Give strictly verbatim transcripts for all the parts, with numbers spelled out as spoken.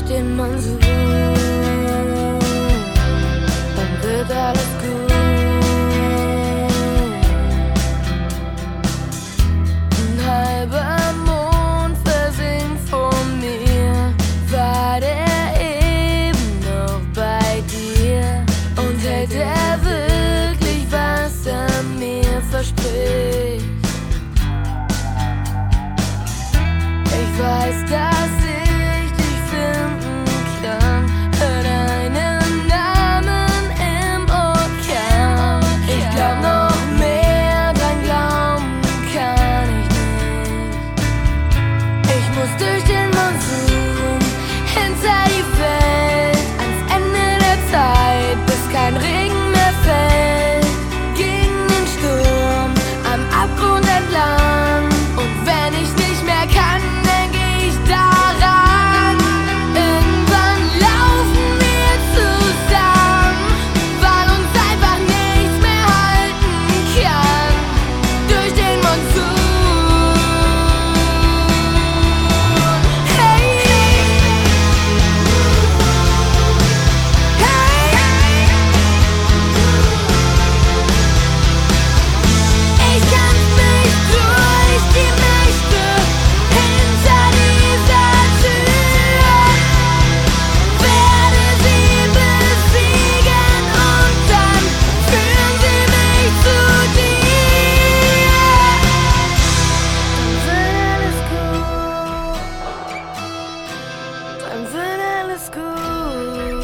den Monsun, dann wird alles gut. Ein halber Mond versinkt vor mir, war der eben noch bei dir? Und hält er wirklich, was er mir verspricht? Ich weiß, dass ich dich finden kann, hör deinen Namen im Orkan. Ich glaub, noch mehr dran glauben kann ich nicht. Ich muss durch den Monsun, hinter die Welt, ans Ende der Zeit, bis kein Regen mehr fällt. Gegen den Sturm, am Abgrund entlang. Und wenn ich nicht mehr kann, dann geh ich daran. Irgendwann laufen wir zusammen, weil uns einfach nichts mehr halten kann. Durch den Monsun. Hey, hey. Ich kämpf mich durch die Nächte hinter dieser Tür, werde sie besiegen und dann führen sie mich zu dir. Dann wird alles gut,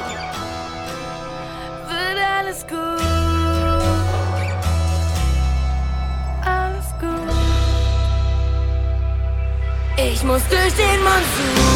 dann wird alles gut, wird alles gut, alles gut. Ich muss durch den Monsun.